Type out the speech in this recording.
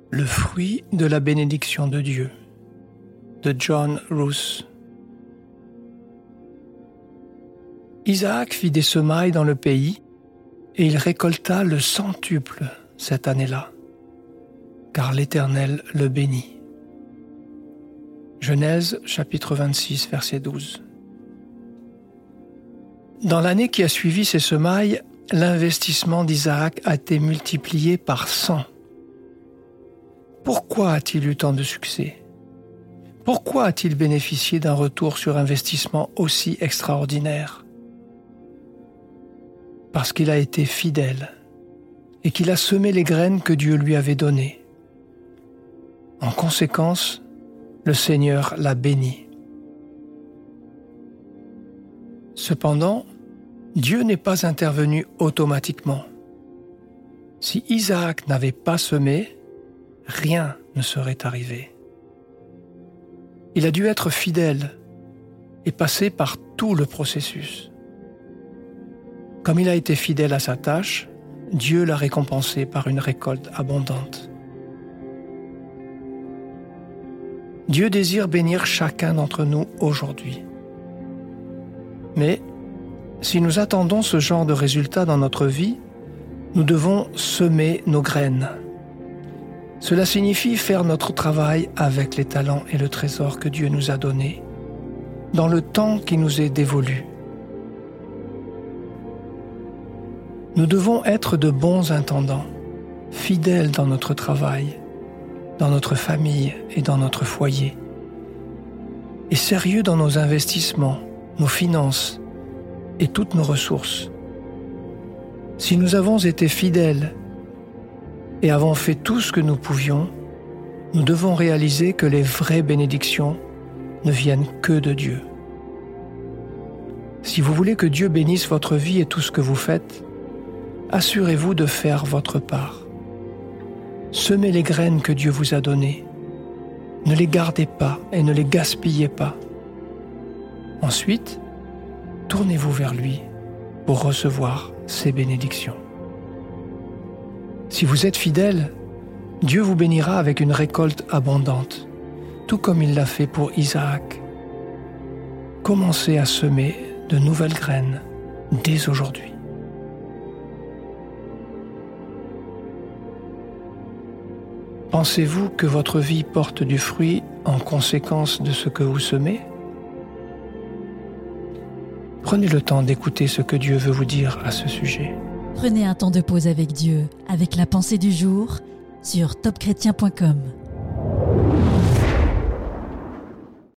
Le fruit de la bénédiction de Dieu, de John Roos. Isaac fit des semailles dans le pays et il récolta le centuple cette année-là, car l'Éternel le bénit. Genèse chapitre 26, verset 12. Dans l'année qui a suivi ces semailles, l'investissement d'Isaac a été multiplié par 100. Pourquoi a-t-il eu tant de succès? Pourquoi a-t-il bénéficié d'un retour sur investissement aussi extraordinaire? Parce qu'il a été fidèle et qu'il a semé les graines que Dieu lui avait données. En conséquence, le Seigneur l'a béni. Cependant, Dieu n'est pas intervenu automatiquement. Si Isaac n'avait pas semé, rien ne serait arrivé. Il a dû être fidèle et passer par tout le processus. Comme il a été fidèle à sa tâche, Dieu l'a récompensé par une récolte abondante. Dieu désire bénir chacun d'entre nous aujourd'hui. Mais si nous attendons ce genre de résultat dans notre vie, nous devons semer nos graines. Cela signifie faire notre travail avec les talents et le trésor que Dieu nous a donnés, dans le temps qui nous est dévolu. Nous devons être de bons intendants, fidèles dans notre travail, dans notre famille et dans notre foyer, et sérieux dans nos investissements, nos finances et toutes nos ressources. Si nous avons été fidèles et avons fait tout ce que nous pouvions, nous devons réaliser que les vraies bénédictions ne viennent que de Dieu. Si vous voulez que Dieu bénisse votre vie et tout ce que vous faites, assurez-vous de faire votre part. Semez les graines que Dieu vous a données. Ne les gardez pas et ne les gaspillez pas. Ensuite, tournez-vous vers lui pour recevoir ses bénédictions. Si vous êtes fidèle, Dieu vous bénira avec une récolte abondante, tout comme il l'a fait pour Isaac. Commencez à semer de nouvelles graines dès aujourd'hui. Pensez-vous que votre vie porte du fruit en conséquence de ce que vous semez? Prenez le temps d'écouter ce que Dieu veut vous dire à ce sujet. Prenez un temps de pause avec Dieu, avec la pensée du jour, sur topchrétien.com.